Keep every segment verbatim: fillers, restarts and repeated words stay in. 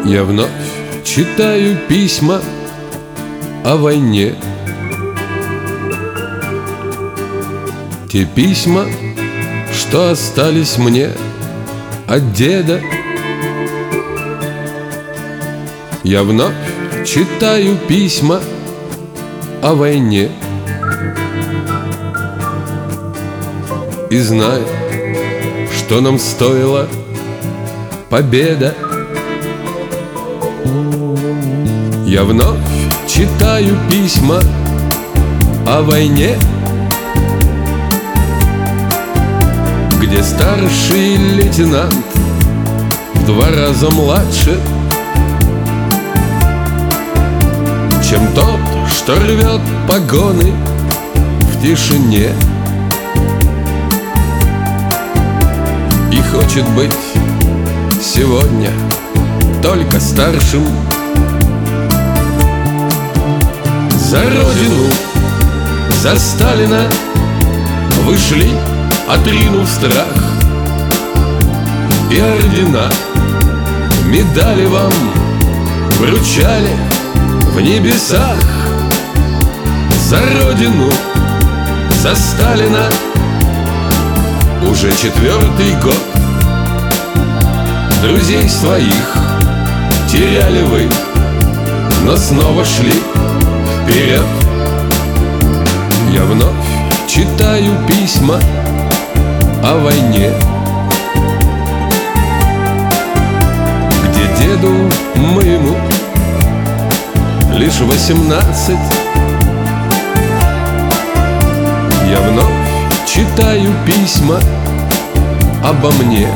Я вновь читаю письма о войне. Те письма, что остались мне от деда. Я вновь читаю письма о войне и знаю, что нам стоила победа. Я вновь читаю письма о войне, где старший лейтенант в два раза младше, чем тот, что рвет погоны в тишине и хочет быть сегодня только старшим. За Родину, за Сталина вышли, отринув страх, и ордена, медали вам вручали в небесах. За Родину, за Сталина уже четвертый год. Друзей своих теряли вы, но снова шли вперед. Я вновь читаю письма о войне, где деду моему лишь восемнадцать. Я вновь читаю письма обо мне.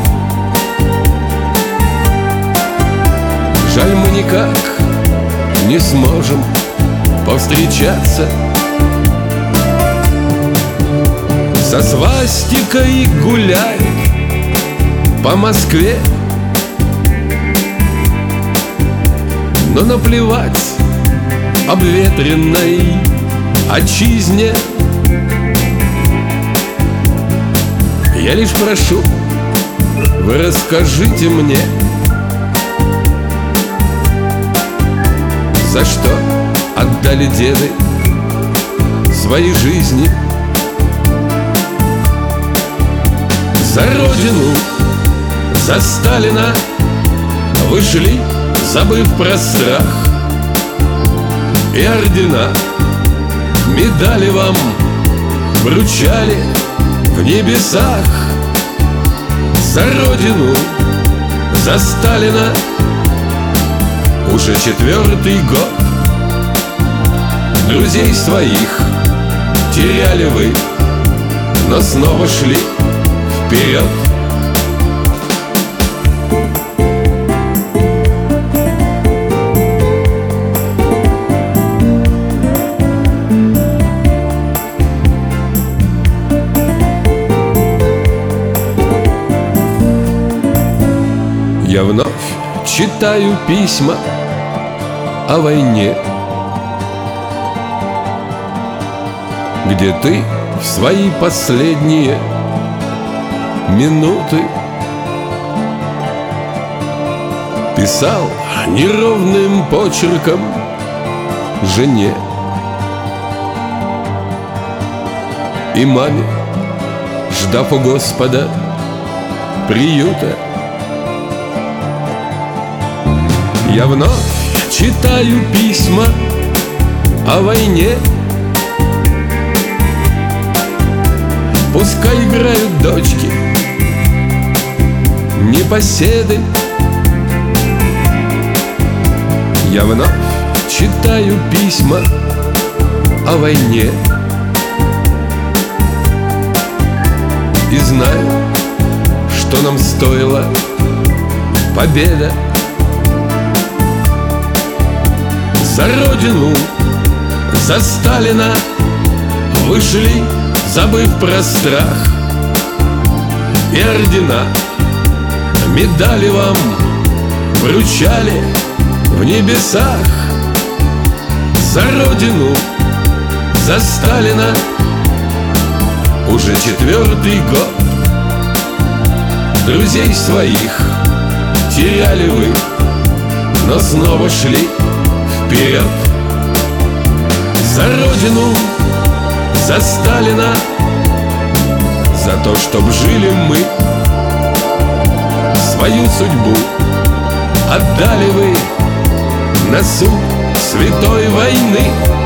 Жаль, мы никак не сможем повстречаться. Со свастикой гуляй по Москве, но наплевать обветренной отчизне. Я лишь прошу, вы расскажите мне, за что отдали деды свои жизни. За Родину, за Сталина вышли, забыв про страх, и ордена, медали вам вручали в небесах. За Родину, за Сталина уже четвертый год. Друзей своих теряли вы, но снова шли вперед. Я вновь читаю письма о войне, где ты в свои последние минуты писал неровным почерком жене и маме, ждав у Господа приюта. Я вновь читаю письма о войне, пускай играют дочки непоседы. Я вновь читаю письма о войне и знаю, что нам стоила победа. За Родину, за Сталина вышли, забыв про страх, и ордена, медали вам вручали в небесах. За Родину, за Сталина уже четвертый год. Друзей своих теряли вы, но снова шли вперед. За Родину, за Сталина, за то, чтоб жили мы. Свою судьбу отдали вы на суд святой войны.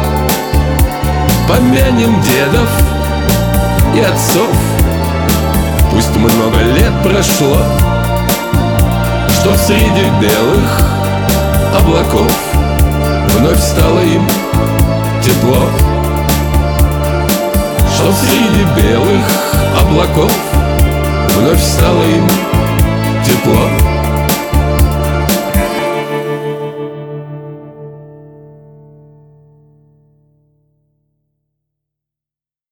Помянем дедов и отцов, пусть много лет прошло, чтоб среди белых облаков вновь стало им тепло. Чтоб среди белых облаков вновь стало им тепло.